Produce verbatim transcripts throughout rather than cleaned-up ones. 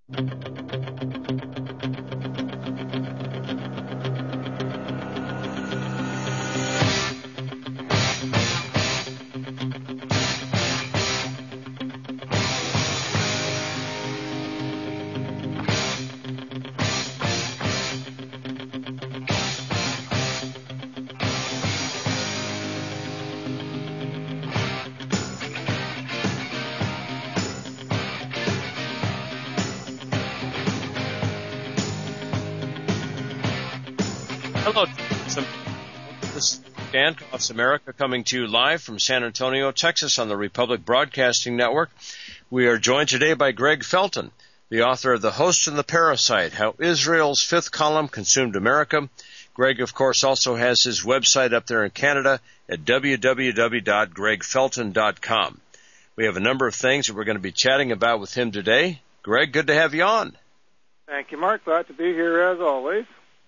Hello, this is Dan Coffs America coming to you live from San Antonio, Texas on the Republic Broadcasting Network. We are joined today by Greg Felton, the author of The Host and the Parasite, How Israel's Fifth Column Consumed America. Greg, of course, also has his website up there in Canada at w w w dot greg felton dot com. We have a number of things that we're going to be chatting about with him today. Greg, good to have you on. Thank you, Mark. Glad to be here as always.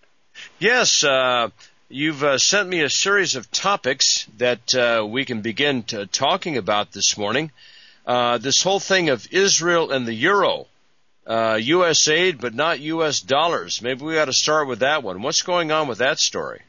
Yes, uh, you've uh, sent me a series of topics that uh, we can begin to, talking about this morning. Uh, this whole thing of Israel and the euro, uh, U S aid but not U S dollars. Maybe we ought to start with that one. What's going on with that story?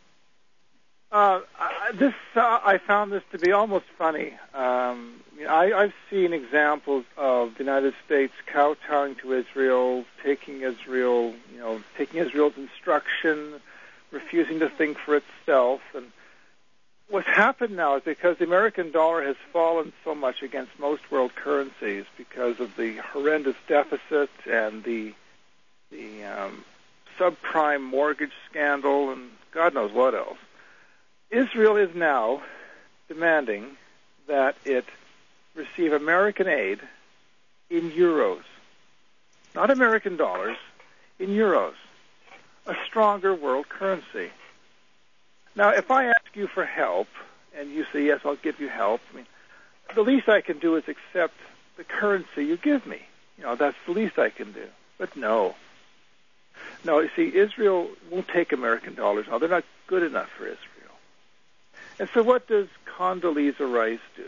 Uh, I, this uh, I found this to be almost funny. Um, I, I've seen examples of the United States kowtowing to Israel, taking Israel, you know, taking Israel's instruction, refusing to think for itself. And what's happened now is because the American dollar has fallen so much against most world currencies because of the horrendous deficit and the the um, subprime mortgage scandal and God knows what else. Israel is now demanding that it receive American aid in euros, not American dollars, in euros, a stronger world currency. Now, if I ask you for help, and you say, yes, I'll give you help, I mean, the least I can do is accept the currency you give me. You know, that's the least I can do. But no. No, you see, Israel won't take American dollars. No, they're not good enough for Israel. And so what does Condoleezza Rice do?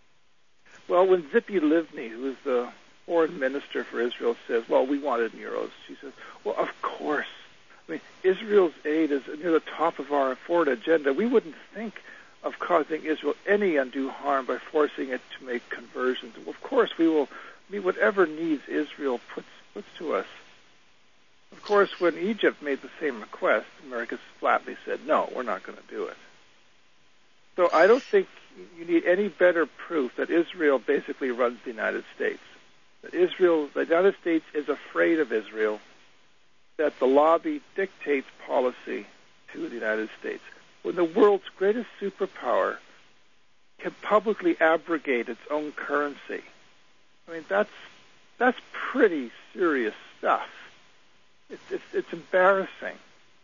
Well, when Tzipi Livni, who is the foreign minister for Israel, says, well, we want it in euros, she says, well, of course. I mean, Israel's aid is near the top of our foreign agenda. We wouldn't think of causing Israel any undue harm by forcing it to make conversions. Well, of course, we will meet whatever needs Israel puts, puts to us. Of course, when Egypt made the same request, America flatly said, no, we're not going to do it. So I don't think you need any better proof that Israel basically runs the United States. That Israel, the United States is afraid of Israel, that the lobby dictates policy to the United States. When the world's greatest superpower can publicly abrogate its own currency, I mean, that's that's pretty serious stuff. It's, it's, it's embarrassing.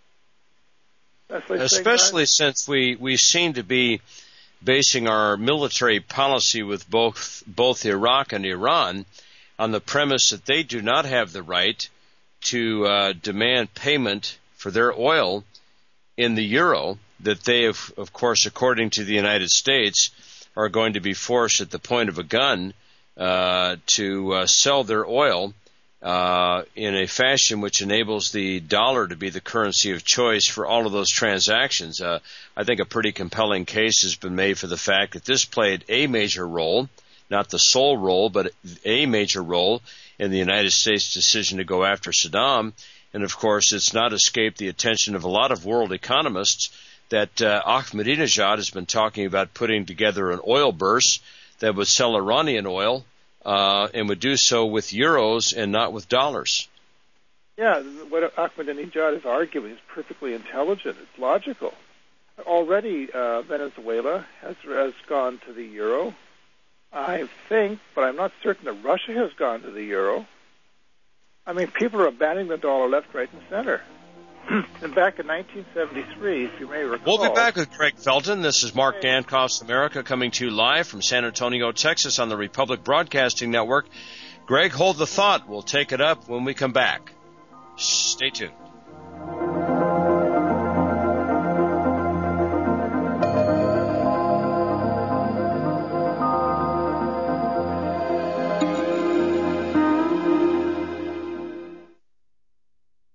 Especially since we, we seem to be basing our military policy with both both Iraq and Iran on the premise that they do not have the right to uh, demand payment for their oil in the euro, that they, have, of course, according to the United States, are going to be forced at the point of a gun uh, to uh, sell their oil Uh, in a fashion which enables the dollar to be the currency of choice for all of those transactions. Uh, I think a pretty compelling case has been made for the fact that this played a major role, not the sole role, but a major role in the United States' decision to go after Saddam. And, of course, it's not escaped the attention of a lot of world economists that uh, Ahmadinejad has been talking about putting together an oil bourse that would sell Iranian oil Uh, and would do so with euros and not with dollars. Yeah, what Ahmadinejad is arguing is perfectly intelligent. It's logical. Already, uh, Venezuela has, has gone to the euro. I think, but I'm not certain that Russia has gone to the euro. I mean, people are abandoning the dollar left, right, and center. And back in nineteen seventy-three, if you may recall... We'll be back with Greg Felton. This is Mark Dankoff's America coming to you live from San Antonio, Texas on the Republic Broadcasting Network. Greg, hold the thought. We'll take it up when we come back. Stay tuned.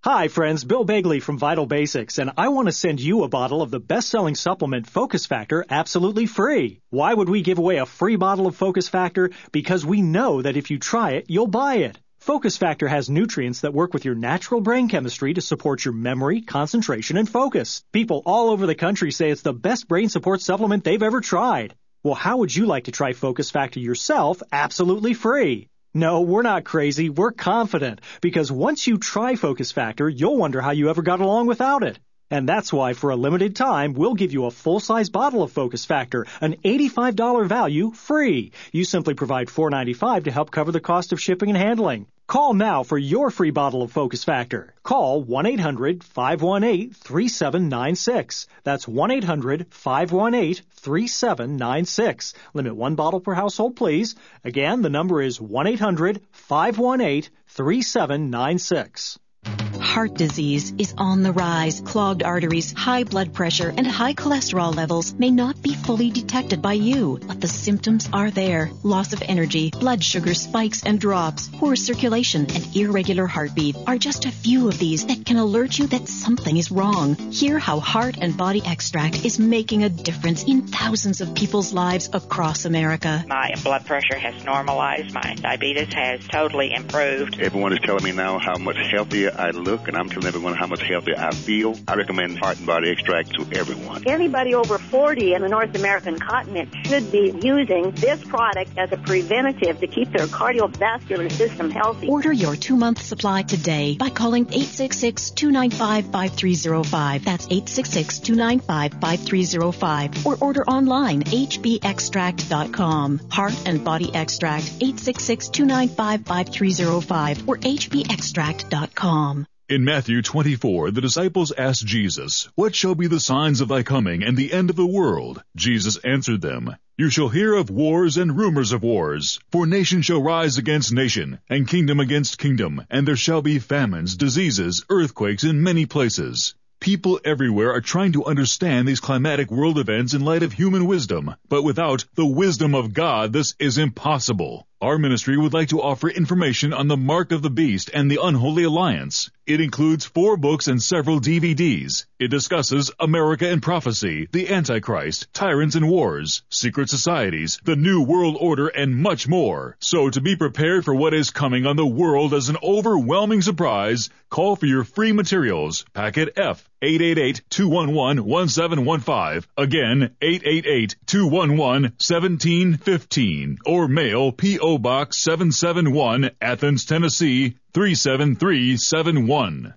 Hi, friends. Bill Bagley from Vital Basics, and I want to send you a bottle of the best-selling supplement Focus Factor absolutely free. Why would we give away a free bottle of Focus Factor? Because we know that if you try it, you'll buy it. Focus Factor has nutrients that work with your natural brain chemistry to support your memory, concentration, and focus. People all over the country say it's the best brain support supplement they've ever tried. Well, how would you like to try Focus Factor yourself absolutely free? No, we're not crazy. We're confident. Because once you try Focus Factor, you'll wonder how you ever got along without it. And that's why, for a limited time, we'll give you a full-size bottle of Focus Factor, an eighty-five dollars value, free. You simply provide four dollars and ninety-five cents to help cover the cost of shipping and handling. Call now for your free bottle of Focus Factor. Call one eight hundred five one eight three seven nine six. That's one eight hundred five one eight three seven nine six. Limit one bottle per household, please. Again, the number is one eight hundred five one eight three seven nine six. Heart disease is on the rise. Clogged arteries, high blood pressure, and high cholesterol levels may not be fully detected by you, but the symptoms are there. Loss of energy, blood sugar spikes and drops, poor circulation, and irregular heartbeat are just a few of these that can alert you that something is wrong. Hear how Heart and Body Extract is making a difference in thousands of people's lives across America. My blood pressure has normalized. My diabetes has totally improved. Everyone is telling me now how much healthier I look, and I'm telling everyone how much healthier I feel. I recommend Heart and Body Extract to everyone. Anybody over forty in the North American continent should be using this product as a preventative to keep their cardiovascular system healthy. Order your two-month supply today by calling eight six six, two nine five, five three zero five. That's eight six six, two nine five, five three zero five. Or order online, h b extract dot com. Heart and Body Extract, eight six six, two nine five, five three zero five or h b extract dot com. In Matthew twenty-four, the disciples asked Jesus, "What shall be the signs of thy coming and the end of the world?" Jesus answered them, "You shall hear of wars and rumors of wars. For nation shall rise against nation, and kingdom against kingdom, and there shall be famines, diseases, earthquakes in many places." People everywhere are trying to understand these climatic world events in light of human wisdom, but without the wisdom of God, this is impossible. Our ministry would like to offer information on the Mark of the Beast and the Unholy Alliance. It includes four books and several D V Ds. It discusses America and Prophecy, the Antichrist, Tyrants and Wars, Secret Societies, the New World Order, and much more. So to be prepared for what is coming on the world as an overwhelming surprise, call for your free materials. Packet F, eight eight eight, two one one, one seven one five. Again, eight eight eight, two one one, one seven one five. Or mail P O Box seven seven one, Athens, Tennessee, three seven three seven one.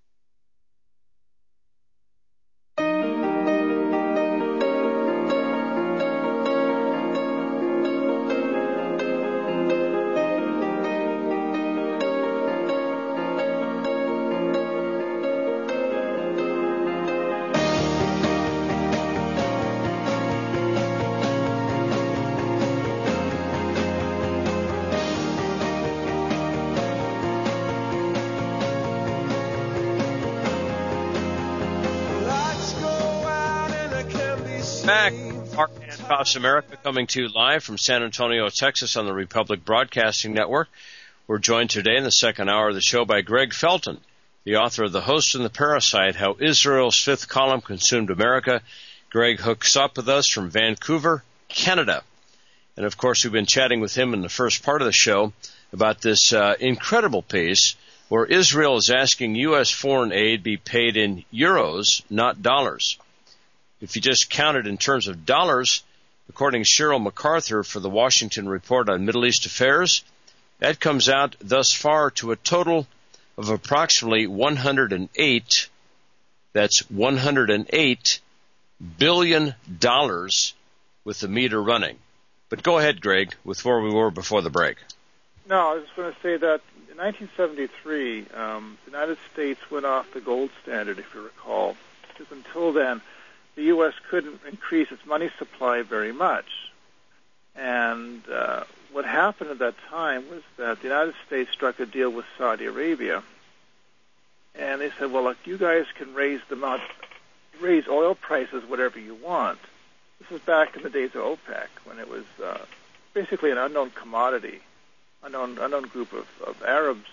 Back, Heartland Across America, coming to you live from San Antonio, Texas on the Republic Broadcasting Network. We're joined today in the second hour of the show by Greg Felton, the author of The Host and the Parasite, How Israel's Fifth Column Consumed America. Greg hooks up with us from Vancouver, Canada. And, of course, we've been chatting with him in the first part of the show about this uh, incredible piece where Israel is asking U S foreign aid be paid in euros, not dollars. If you just count it in terms of dollars, according to Cheryl MacArthur for the Washington Report on Middle East Affairs, that comes out thus far to a total of approximately one hundred eight, that's one hundred eight billion dollars with the meter running. But go ahead, Greg, with where we were before the break. No, I was just going to say that in nineteen seventy-three, um, the United States went off the gold standard, if you recall, because until then, the U S couldn't increase its money supply very much. And uh, what happened at that time was that the United States struck a deal with Saudi Arabia. And they said, well, look, you guys can raise the amount, raise oil prices whatever you want. This was back in the days of OPEC, when it was uh, basically an unknown commodity, unknown, unknown group of, of Arabs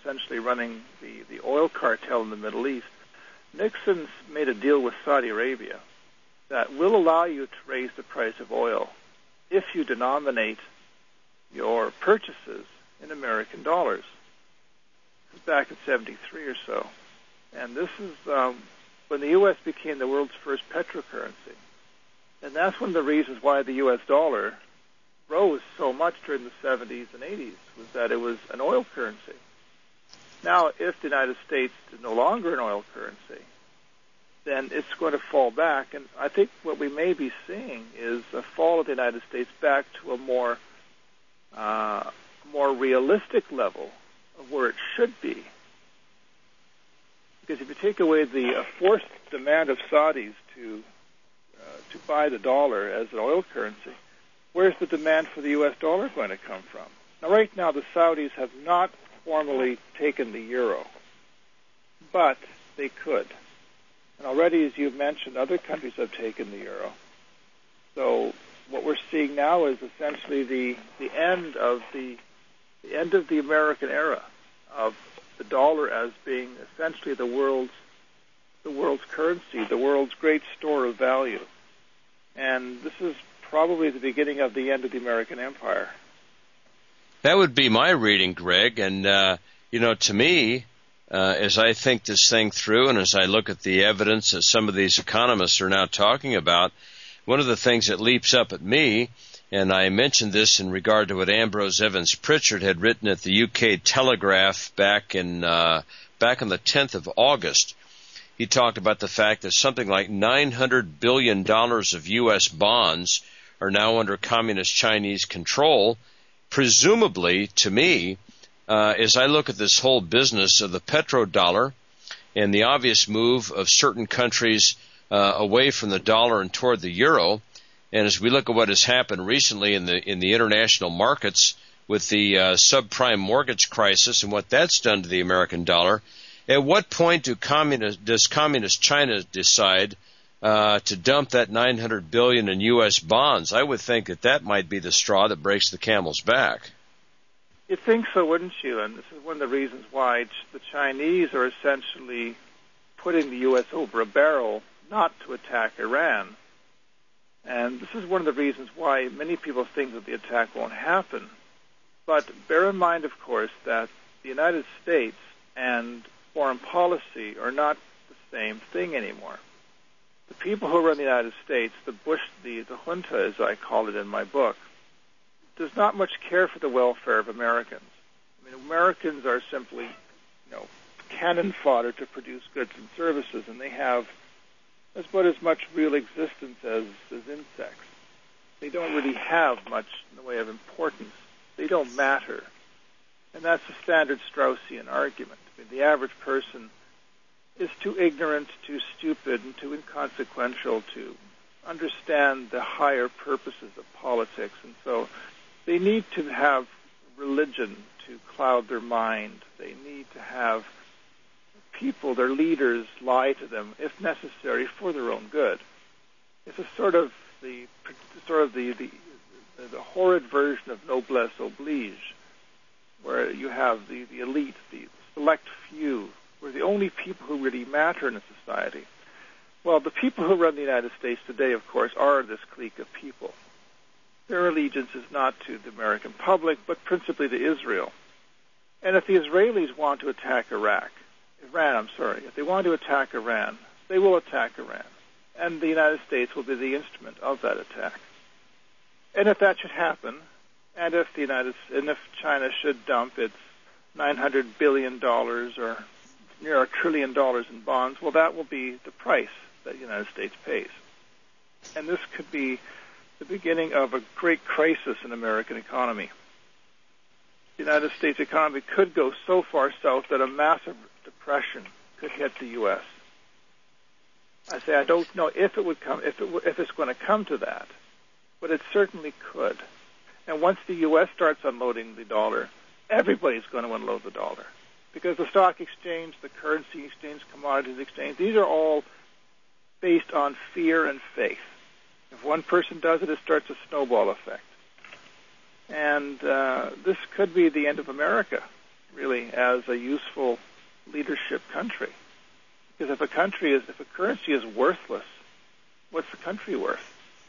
essentially running the, the oil cartel in the Middle East, Nixon's made a deal with Saudi Arabia that will allow you to raise the price of oil if you denominate your purchases in American dollars. This is back in seventy-three or so. And this is um, when the U S became the world's first petrocurrency. And that's one of the reasons why the U S dollar rose so much during the seventies and eighties, was that it was an oil currency. Now, if the United States is no longer an oil currency, then it's going to fall back. And I think what we may be seeing is a fall of the United States back to a more, uh, more realistic level of where it should be. Because if you take away the uh, forced demand of Saudis to uh, to buy the dollar as an oil currency, where's the demand for the U S dollar going to come from? Now, right now, the Saudis have not formally taken the euro, but they could. And already, as you've mentioned, other countries have taken the euro. So what we're seeing now is essentially the, the end of the the end of the American era of the dollar as being essentially the world's the world's currency, the world's great store of value. And this is probably the beginning of the end of the American empire. That would be my reading, Greg. And, uh, you know, to me, uh, as I think this thing through and as I look at the evidence that some of these economists are now talking about, one of the things that leaps up at me, and I mentioned this in regard to what Ambrose Evans Pritchard had written at the U K Telegraph back in uh, back on the tenth of August. He talked about the fact that something like nine hundred billion dollars of U S bonds are now under communist Chinese control. Presumably, to me, uh, as I look at this whole business of the petrodollar and the obvious move of certain countries uh, away from the dollar and toward the euro, and as we look at what has happened recently in the in the international markets with the uh, subprime mortgage crisis and what that's done to the American dollar, at what point do communist, does communist China decide uh, to dump that nine hundred billion dollars in U S bonds? I would think that that might be the straw that breaks the camel's back. You'd think so, wouldn't you? And this is one of the reasons why the Chinese are essentially putting the U S over a barrel not to attack Iran. And this is one of the reasons why many people think that the attack won't happen. But bear in mind, of course, that the United States and foreign policy are not the same thing anymore. The people who run the United States, the Bush, the, the junta, as I call it in my book, does not much care for the welfare of Americans. I mean, Americans are simply, you know, cannon fodder to produce goods and services, and they have as about as much real existence as, as insects. They don't really have much in the way of importance. They don't matter. And that's the standard Straussian argument. I mean, the average person is too ignorant, too stupid, and too inconsequential to understand the higher purposes of politics. And so they need to have religion to cloud their mind. They need to have people, their leaders, lie to them, if necessary, for their own good. It's a sort of the sort of the, the, the horrid version of noblesse oblige, where you have the, the elite, the select few, who are the only people who really matter in a society. Well, the people who run the United States today, of course, are this clique of people. Their allegiance is not to the American public, but principally to Israel. And if the Israelis want to attack Iraq, Iran, I'm sorry, if they want to attack Iran, they will attack Iran. And the United States will be the instrument of that attack. And if that should happen, and if the United and if China should dump its nine hundred billion dollars or near a trillion dollars in bonds, well, that will be the price that the United States pays. And this could be the beginning of a great crisis in American economy. The United States economy could go so far south that a massive depression could hit the U S. I say I don't know if it would come, if it if it's going to come to that, but it certainly could. And once the U S starts unloading the dollar, everybody's going to unload the dollar, because the stock exchange, the currency exchange, commodities exchange, these are all based on fear and faith. If one person does it, it starts a snowball effect. And uh, this could be the end of America. really, as a useful leadership country. Because if a country is, if a currency is worthless, what's the country worth?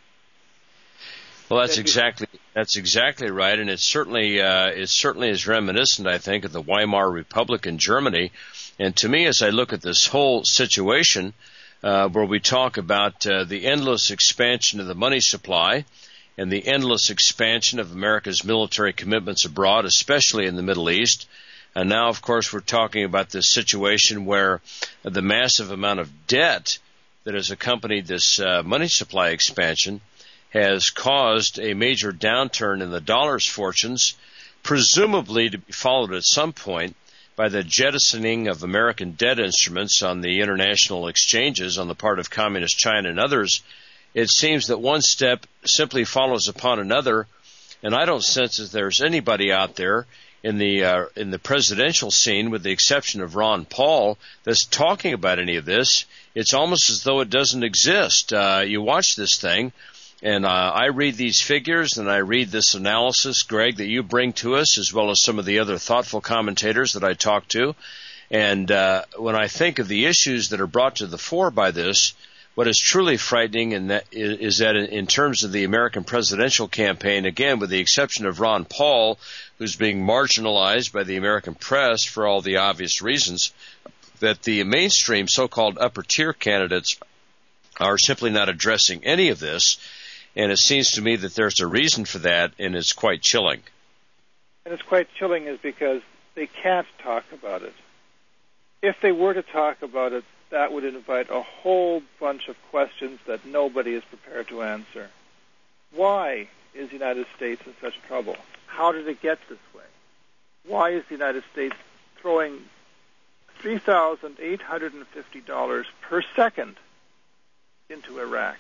Well, that's exactly that's exactly right, and it certainly uh, it certainly is reminiscent, I think, of the Weimar Republic in Germany. And to me, as I look at this whole situation, uh, where we talk about uh, the endless expansion of the money supply and the endless expansion of America's military commitments abroad, especially in the Middle East, and now, of course, we're talking about this situation where the massive amount of debt that has accompanied this uh, money supply expansion has caused a major downturn in the dollar's fortunes, presumably to be followed at some point by the jettisoning of American debt instruments on the international exchanges on the part of Communist China and others. It seems that one step simply follows upon another, and I don't sense that there's anybody out there in the uh, in the presidential scene, with the exception of Ron Paul, that's talking about any of this. It's almost as though it doesn't exist. Uh, you watch this thing, and uh, I read these figures, and I read this analysis, Greg, that you bring to us, as well as some of the other thoughtful commentators that I talk to. And uh, when I think of the issues that are brought to the fore by this, what is truly frightening and that is that in terms of the American presidential campaign, again, with the exception of Ron Paul, who's being marginalized by the American press for all the obvious reasons, that the mainstream so-called upper-tier candidates are simply not addressing any of this. And it seems to me that there's a reason for that, and it's quite chilling. And it's quite chilling is because they can't talk about it. If they were to talk about it, that would invite a whole bunch of questions that nobody is prepared to answer. Why is the United States in such trouble? How did it get this way? Why is the United States throwing three thousand eight hundred fifty dollars per second into Iraq?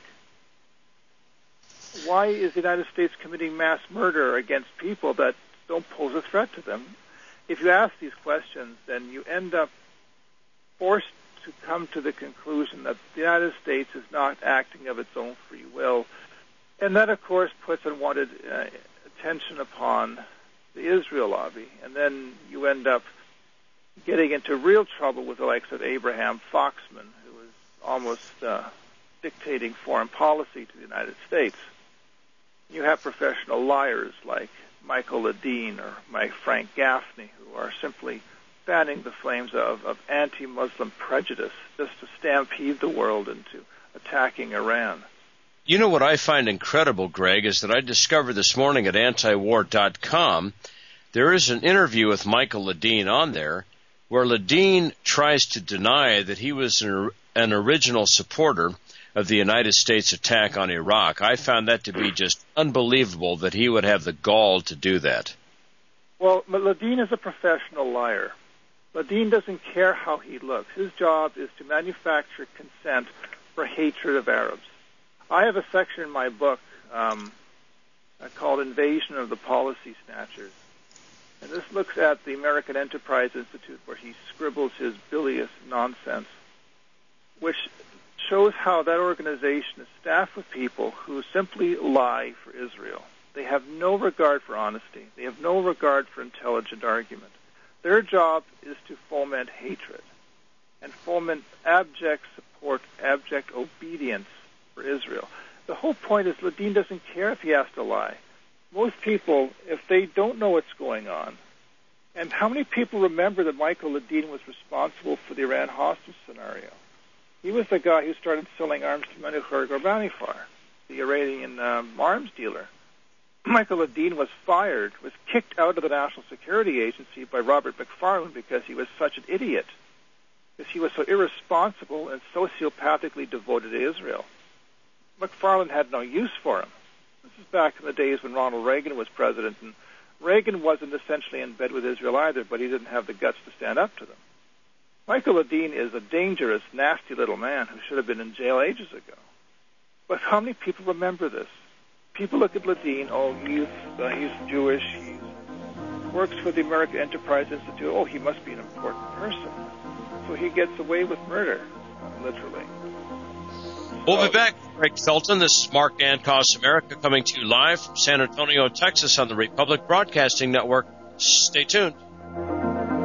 Why is the United States committing mass murder against people that don't pose a threat to them? If you ask these questions, then you end up forced to come to the conclusion that the United States is not acting of its own free will. And that, of course, puts unwanted uh, attention upon the Israel lobby. And then you end up getting into real trouble with the likes of Abraham Foxman, who is almost uh, dictating foreign policy to the United States. You have professional liars like Michael Ledeen or Mike Frank Gaffney, who are simply fanning the flames of, of anti-Muslim prejudice just to stampede the world into attacking Iran. You know what I find incredible, Greg, is that I discovered this morning at anti war dot com, there is an interview with Michael Ledeen on there where Ledeen tries to deny that he was an, an original supporter of the United States attack on Iraq. I found that to be just unbelievable that he would have the gall to do that. Well, Ledeen is a professional liar. Ledeen doesn't care how he looks. His job is to manufacture consent for hatred of Arabs. I have a section in my book um, called Invasion of the Policy Snatchers. And this looks at the American Enterprise Institute, where he scribbles his bilious nonsense, which shows how that organization is staffed with people who simply lie for Israel. They have no regard for honesty. They have no regard for intelligent argument. Their job is to foment hatred and foment abject support, abject obedience for Israel. The whole point is Ledeen doesn't care if he has to lie. Most people, if they don't know what's going on, and how many people remember that Michael Ledeen was responsible for the Iran hostage scenario? He was the guy who started selling arms to Manucher Ghorbanifar, the Iranian um, arms dealer. Michael Ledeen was fired, was kicked out of the National Security Agency by Robert McFarlane because he was such an idiot, because he was so irresponsible and sociopathically devoted to Israel. McFarlane had no use for him. This is back in the days when Ronald Reagan was president, and Reagan wasn't essentially in bed with Israel either, but he didn't have the guts to stand up to them. Michael Ledeen is a dangerous, nasty little man who should have been in jail ages ago. But how many people remember this? People look at Ledeen, oh, he's, uh, he's Jewish, he works for the American Enterprise Institute, oh, he must be an important person. So he gets away with murder, uh, literally. We'll be back. Greg Felton. This is Mark Dancos America coming to you live from San Antonio, Texas on the Republic Broadcasting Network. Stay tuned.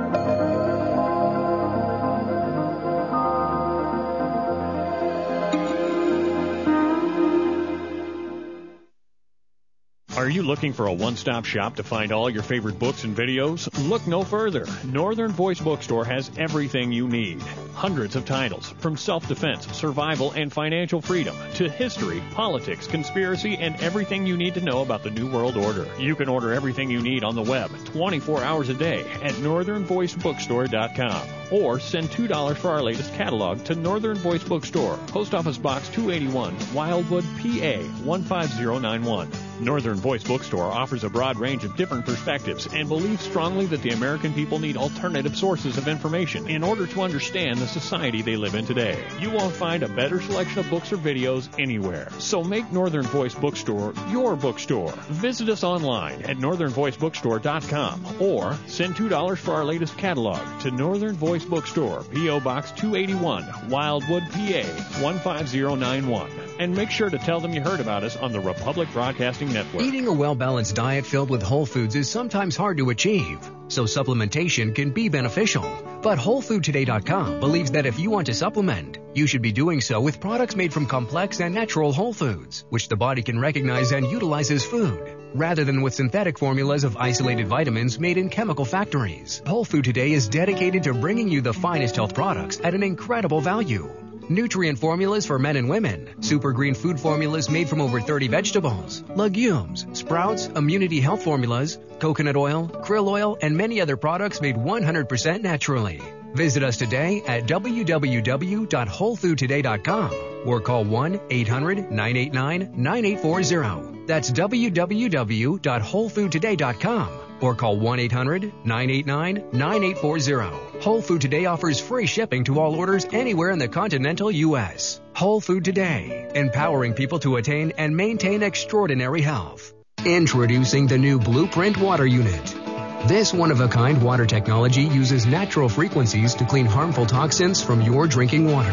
Are you looking for a one-stop shop to find all your favorite books and videos? Look no further. Northern Voice Bookstore has everything you need. Hundreds of titles, from self-defense, survival, and financial freedom, to history, politics, conspiracy, and everything you need to know about the New World Order. You can order everything you need on the web, twenty-four hours a day, at northern voice bookstore dot com. Or send two dollars for our latest catalog to Northern Voice Bookstore, Post Office Box two eighty-one, Wildwood, P A one five zero nine one. Northern Voice Bookstore offers a broad range of different perspectives and believes strongly that the American people need alternative sources of information in order to understand the society they live in today. You won't find a better selection of books or videos anywhere. So make Northern Voice Bookstore your bookstore. Visit us online at northern voice bookstore dot com or send two dollars for our latest catalog to Northern Voice Bookstore, P O Box two eighty-one, Wildwood, P A one five zero nine one. And make sure to tell them you heard about us on the Republic Broadcasting Network. Eating a well-balanced diet filled with whole foods is sometimes hard to achieve, so supplementation can be beneficial. But whole food today dot com believes that if you want to supplement, you should be doing so with products made from complex and natural whole foods, which the body can recognize and utilize as food, rather than with synthetic formulas of isolated vitamins made in chemical factories. Whole Food Today is dedicated to bringing you the finest health products at an incredible value. Nutrient formulas for men and women, super green food formulas made from over thirty vegetables, legumes, sprouts, immunity health formulas, coconut oil, krill oil, and many other products made one hundred percent naturally. Visit us today at w w w dot whole food today dot com or call one eight hundred nine eight nine nine eight four zero. That's w w w dot whole food today dot com or call one eight hundred nine eight nine nine eight four zero. Whole Food Today offers free shipping to all orders anywhere in the continental U S. Whole Food Today, empowering people to attain and maintain extraordinary health. Introducing the new Blueprint Water Unit. This one-of-a-kind water technology uses natural frequencies to clean harmful toxins from your drinking water.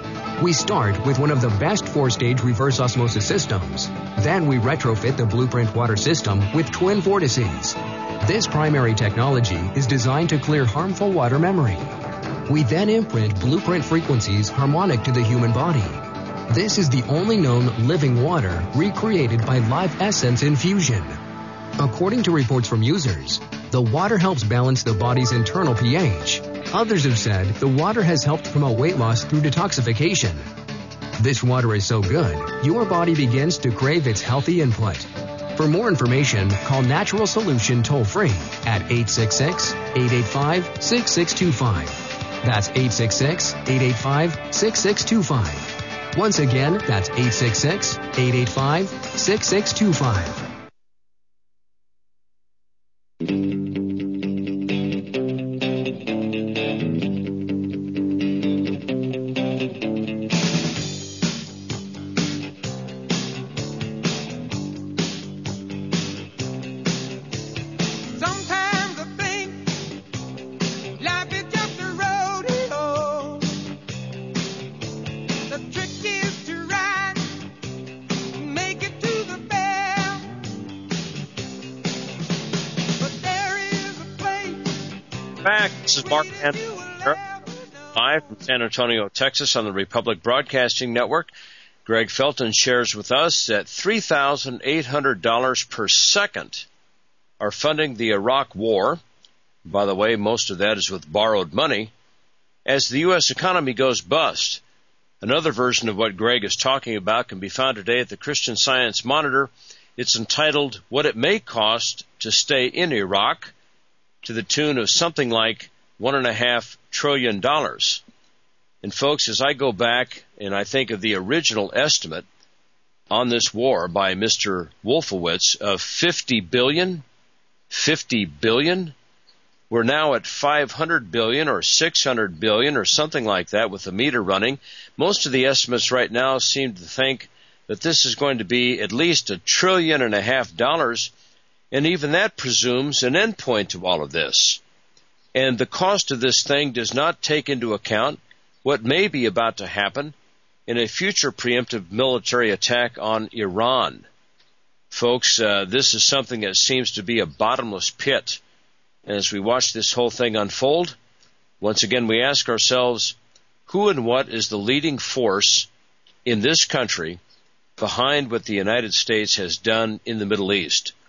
We start with one of the best four-stage reverse osmosis systems. Then we retrofit the Blueprint water system with twin vortices. This primary technology is designed to clear harmful water memory. We then imprint Blueprint frequencies harmonic to the human body. This is the only known living water recreated by Live Essence infusion. According to reports from users, the water helps balance the body's internal pH. Others have said the water has helped promote weight loss through detoxification. This water is so good, your body begins to crave its healthy input. For more information, call Natural Solution toll-free at eight six six, eight eight five, six six two five. That's eight six six, eight eight five, six six two five. Once again, that's eight six six, eight eight five, six six two five. This is Mark Andrew, live from San Antonio, Texas on the Republic Broadcasting Network. Greg Felton shares with us that three thousand eight hundred dollars per second are funding the Iraq War. By the way, most of that is with borrowed money. As the U S economy goes bust, another version of what Greg is talking about can be found today at the Christian Science Monitor. It's entitled, What It May Cost to Stay in Iraq, to the tune of something like one and a half trillion dollars. And folks, as I go back and I think of the original estimate on this war by Mister Wolfowitz of fifty billion, fifty billion, we're now at five hundred billion or six hundred billion or something like that with the meter running. Most of the estimates right now seem to think that this is going to be at least a trillion and a half dollars. And even that presumes an endpoint to all of this. And the cost of this thing does not take into account what may be about to happen in a future preemptive military attack on Iran. Folks, uh, this is something that seems to be a bottomless pit. And as we watch this whole thing unfold, once again we ask ourselves, who and what is the leading force in this country behind what the United States has done in the Middle East?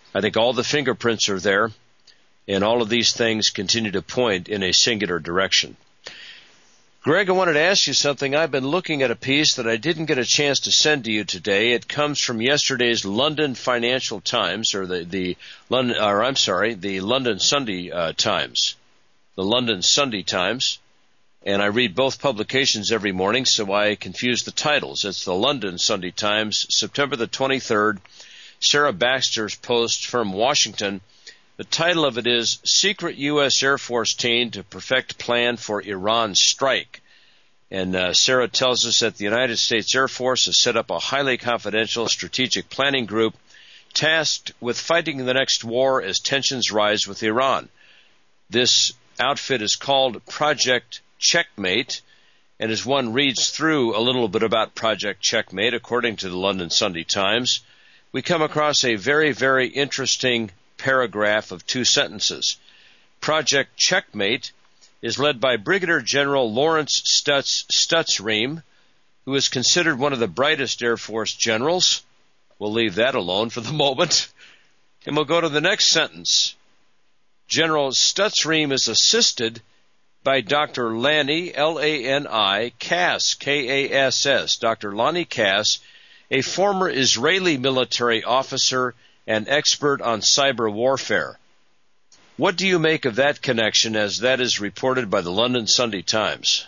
I think all the fingerprints are there, and all of these things continue to point in a singular direction. Greg, I wanted to ask you something. I've been looking at a piece that I didn't get a chance to send to you today. It comes from yesterday's London Financial Times, or the, the London, or I'm sorry, the London Sunday uh, Times, the London Sunday Times. And I read both publications every morning, so I confuse the titles. It's the London Sunday Times, September the twenty-third, Sarah Baxter's post from Washington. The title of it is Secret U S Air Force Team to Perfect Plan for Iran Strike. And uh, Sarah tells us that the United States Air Force has set up a highly confidential strategic planning group tasked with fighting the next war as tensions rise with Iran. This outfit is called Project Checkmate, and as one reads through a little bit about Project Checkmate, according to the London Sunday Times, we come across a very, very interesting paragraph of two sentences. Project Checkmate is led by Brigadier General Lawrence Stutz Stutzriem, who is considered one of the brightest Air Force generals. We'll leave that alone for the moment. And we'll go to the next sentence. General Stutzriem is assisted by Doctor Lani, L A N I, Kass, K A S S, Doctor Lani Kass, a former Israeli military officer and expert on cyber warfare. What do you make of that connection as that is reported by the London Sunday Times?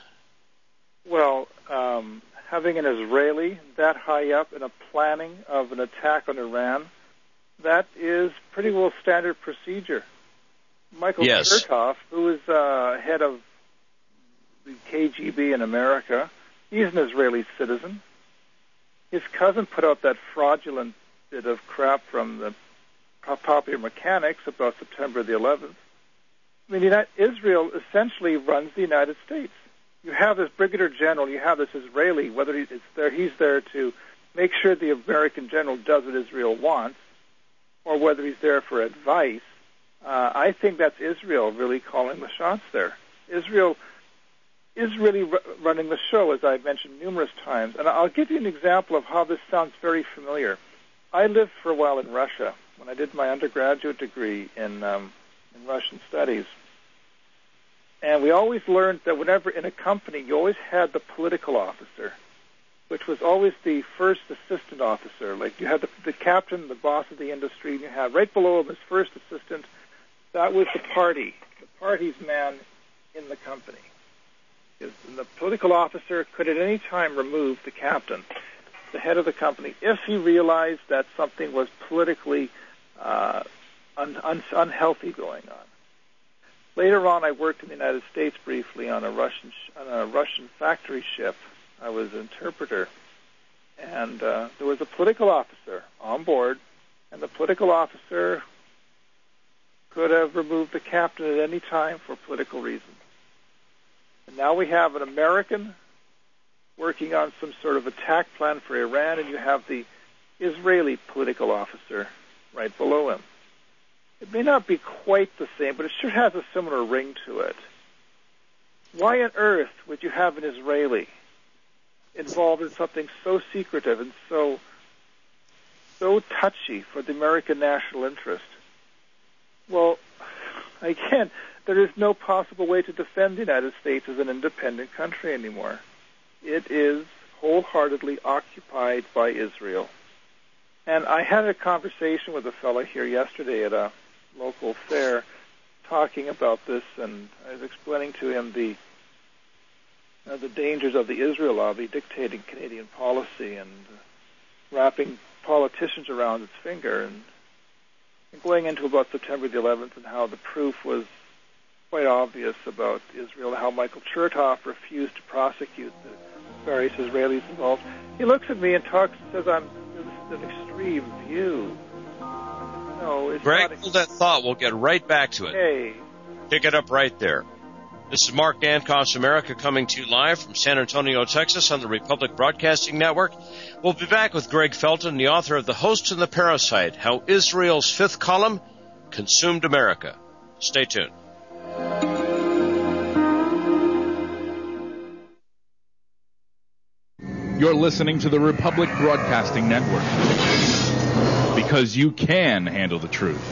Well, um, having an Israeli that high up in a planning of an attack on Iran, that is pretty well standard procedure. Michael yes. Chertoff, who is uh, head of the K G B in America, he's an Israeli citizen. His cousin put out that fraudulent bit of crap from the Popular Mechanics about September the eleventh. I mean, United, Israel essentially runs the United States. You have this brigadier general, you have this Israeli, whether he's there, he's there to make sure the American general does what Israel wants, or whether he's there for advice. Uh, I think that's Israel really calling the shots there. Israel is really r- running the show, as I've mentioned numerous times. And I'll give you an example of how this sounds very familiar. I lived for a while in Russia when I did my undergraduate degree in, um, in Russian studies. And we always learned that whenever in a company, you always had the political officer, which was always the first assistant officer. Like you had the, the captain, the boss of the industry, and you had right below him his first assistant. That was the party, the party's man in the company. And the political officer could at any time remove the captain, the head of the company, if he realized that something was politically uh, un- un- unhealthy going on. Later on, I worked in the United States briefly on a Russian sh- on a Russian factory ship. I was an interpreter, and uh, there was a political officer on board, and the political officer could have removed the captain at any time for political reasons. And now we have an American working on some sort of attack plan for Iran, and you have the Israeli political officer right below him. It may not be quite the same, but it sure has a similar ring to it. Why on earth would you have an Israeli involved in something so secretive and so so touchy for the American national interest? Well, again, there is no possible way to defend the United States as an independent country anymore. It is wholeheartedly occupied by Israel. And I had a conversation with a fellow here yesterday at a local fair talking about this, and I was explaining to him the uh, the dangers of the Israel lobby dictating Canadian policy and wrapping politicians around its finger, and, and going into about September the eleventh and how the proof was quite obvious about Israel, how Michael Chertoff refused to prosecute the various Israelis involved. He looks at me and talks and says, I'm, this is an extreme view. No, it's Greg, not. hold that thought. We'll get right back to it. Hey. Pick it up right there. This is Mark Dankoff's America coming to you live from San Antonio, Texas on the Republic Broadcasting Network. We'll be back with Greg Felton, the author of The Host and the Parasite, How Israel's Fifth Column Consumed America. Stay tuned. You're listening to the Republic Broadcasting Network. because you can handle the truth.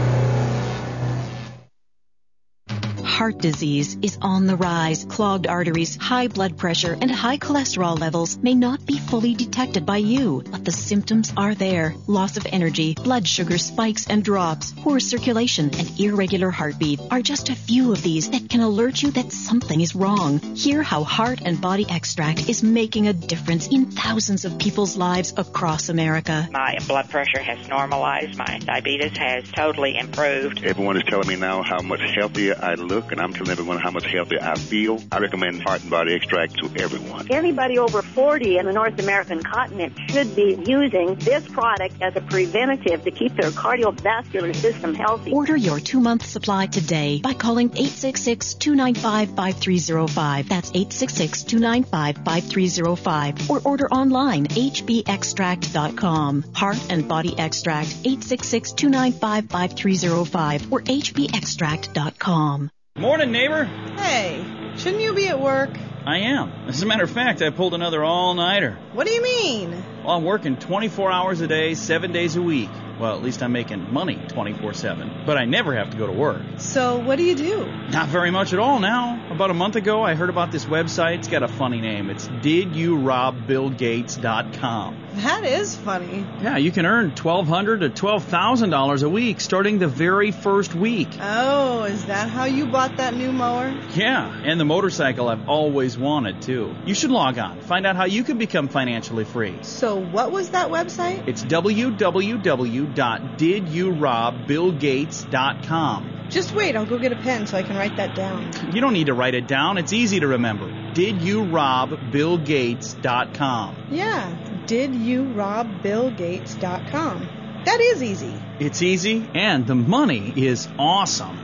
Heart disease is on the rise. Clogged arteries, high blood pressure, and high cholesterol levels may not be fully detected by you, but the symptoms are there. Loss of energy, blood sugar spikes and drops, poor circulation, and irregular heartbeat are just a few of these that can alert you that something is wrong. Hear how Heart and Body Extract is making a difference in thousands of people's lives across America. My blood pressure has normalized. My diabetes has totally improved. Everyone is telling me now how much healthier I look, and I'm telling everyone how much healthier I feel. I recommend Heart and Body Extract to everyone. Anybody over forty in the North American continent should be using this product as a preventative to keep their cardiovascular system healthy. Order your two-month supply today by calling eight six six, two nine five, five three zero five. That's eight six six, two nine five, five three zero five. Or order online, h b extract dot com. Heart and Body Extract, eight six six, two nine five, five three zero five or h b extract dot com. Morning, neighbor. Hey, shouldn't you be at work? I am. As a matter of fact, I pulled another all-nighter. What do you mean? Well, I'm working twenty-four hours a day, seven days a week. Well, at least I'm making money twenty-four seven. But I never have to go to work. So what do you do? Not very much at all now. About a month ago, I heard about this website. It's got a funny name. It's did you rob bill gates dot com. That is funny. Yeah, you can earn twelve hundred dollars to twelve thousand dollars a week starting the very first week. Oh, is that how you bought that new mower? Yeah, and the motorcycle I've always wanted, too. You should log on. Find out how you can become financially free. So what was that website? It's w w w dot did you rob bill gates dot com. Just wait, I'll go get a pen so I can write that down. You don't need to write it down. It's easy to remember. did you rob bill gates dot com. Yeah, did you rob bill gates dot com. That is easy. It's easy, and the money is awesome.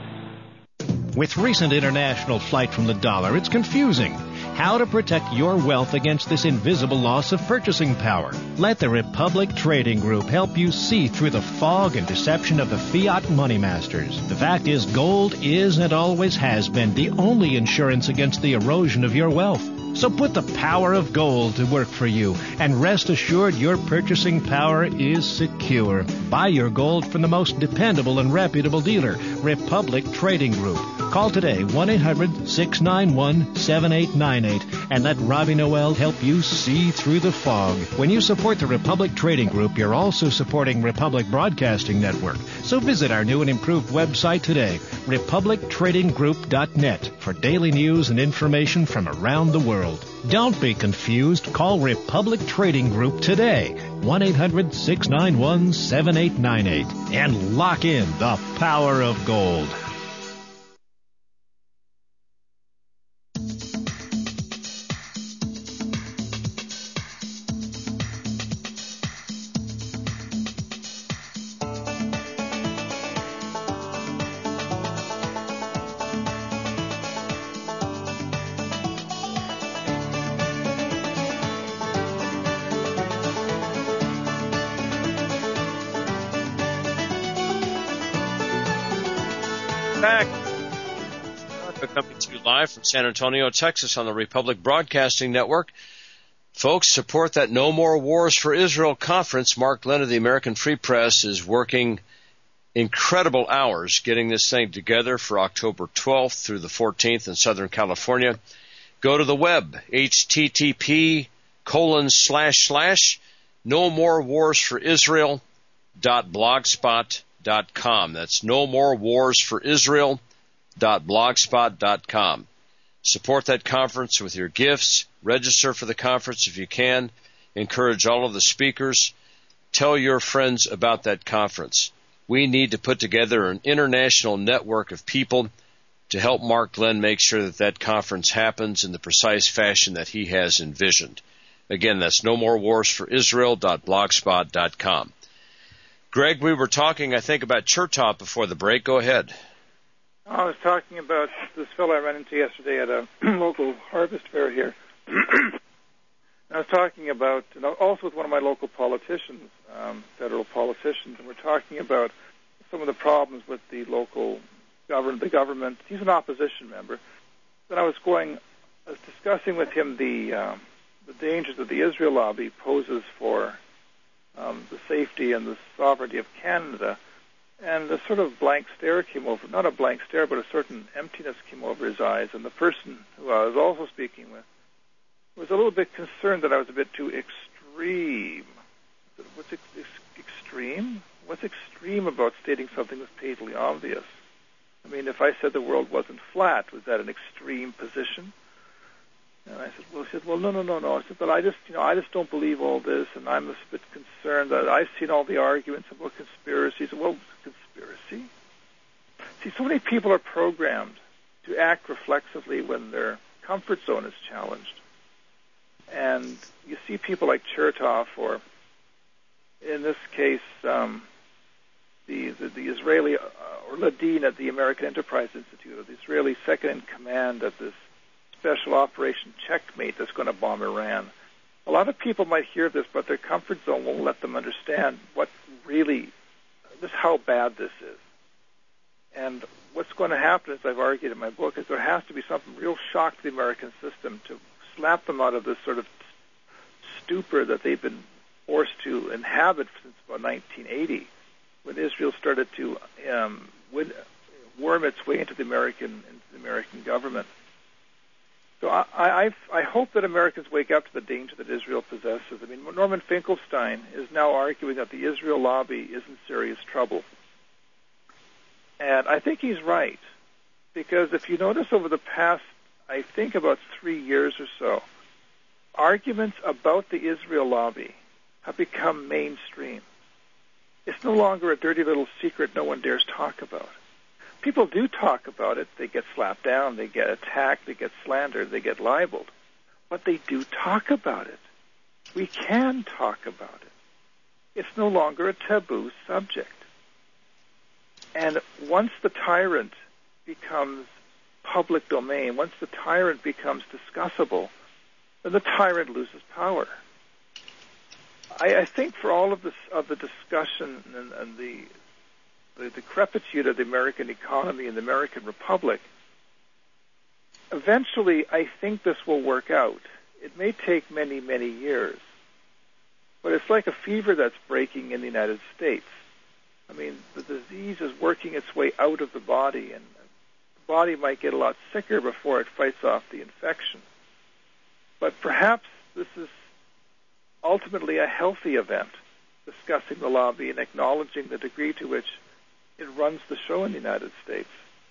With recent international flight from the dollar, it's confusing. How to protect your wealth against this invisible loss of purchasing power. Let the Republic Trading Group help you see through the fog and deception of the fiat money masters. The fact is, gold is and always has been the only insurance against the erosion of your wealth. So put the power of gold to work for you, and rest assured your purchasing power is secure. Buy your gold from the most dependable and reputable dealer, Republic Trading Group. Call today, one eight hundred, six nine one, seven eight nine eight, and let Robbie Noel help you see through the fog. When you support the Republic Trading Group, you're also supporting Republic Broadcasting Network. So visit our new and improved website today, republic trading group dot net, for daily news and information from around the world. Don't be confused. Call Republic Trading Group today, one eight hundred, six nine one, seven eight nine eight, and lock in the power of gold. Back. Coming to you live from San Antonio, Texas on the Republic Broadcasting Network. Folks, support that No More Wars for Israel conference. Mark Glenn of the American Free Press is working incredible hours getting this thing together for October twelfth through the fourteenth in Southern California. Go to the web, http colon slash slash no more wars for Israel dot blogspot dot com. That's no more wars for Israel dot blogspot dot com. Support that conference with your gifts. Register for the conference if you can. Encourage all of the speakers. Tell your friends about that conference. We need to put together an international network of people to help Mark Glenn make sure that that conference happens in the precise fashion that he has envisioned. Again, that's no more wars for Israel dot blogspot dot com. Greg, we were talking, I think, about Chertoff before the break. Go ahead. I was talking about this fellow I ran into yesterday at a local harvest fair here. I was talking about, and also with one of my local politicians, um, federal politicians, and we're talking about some of the problems with the local government, the government. He's an opposition member. Then I was going, I was discussing with him the um, the dangers that the Israel lobby poses for um, the safety and the sovereignty of Canada. And a sort of blank stare came over, not a blank stare, but a certain emptiness came over his eyes. And the person who I was also speaking with was a little bit concerned that I was a bit too extreme. What's ex- ex- extreme? What's extreme about stating something that's patently obvious? I mean, if I said the world wasn't flat, was that an extreme position? And I said, well, he said, well, no, no, no, no. I said, but I just, you know, I just don't believe all this, and I'm a bit concerned that I've seen all the arguments about conspiracies. Well, conspiracy? See, so many people are programmed to act reflexively when their comfort zone is challenged. And you see people like Chertoff, or in this case, um, the, the the Israeli, uh, or Ladin at the American Enterprise Institute, or the Israeli second in command at this Special Operation Checkmate that's going to bomb Iran. A lot of people might hear this, but their comfort zone won't let them understand what really, just how bad this is. And what's going to happen, as I've argued in my book, is there has to be something real shock to the American system to slap them out of this sort of stupor that they've been forced to inhabit since about nineteen eighty, when Israel started to um, win, worm its way into the American into the American government. So I, I, I hope that Americans wake up to the danger that Israel possesses. I mean, Norman Finkelstein is now arguing that the Israel lobby is in serious trouble. And I think he's right, because if you notice over the past, I think about three years or so, arguments about the Israel lobby have become mainstream. It's no longer a dirty little secret no one dares talk about. People do talk about it. They get slapped down, they get attacked, they get slandered, they get libeled. But they do talk about it. We can talk about it. It's no longer a taboo subject. And once the tyrant becomes public domain, once the tyrant becomes discussable, then the tyrant loses power. I, I think for all of this of the discussion and, and the the decrepitude of the American economy and the American Republic, eventually I think this will work out. It may take many, many years, but it's like a fever that's breaking in the United States. I mean, the disease is working its way out of the body, and the body might get a lot sicker before it fights off the infection. But perhaps this is ultimately a healthy event, discussing the lobby and acknowledging the degree to which it runs the show in the United States.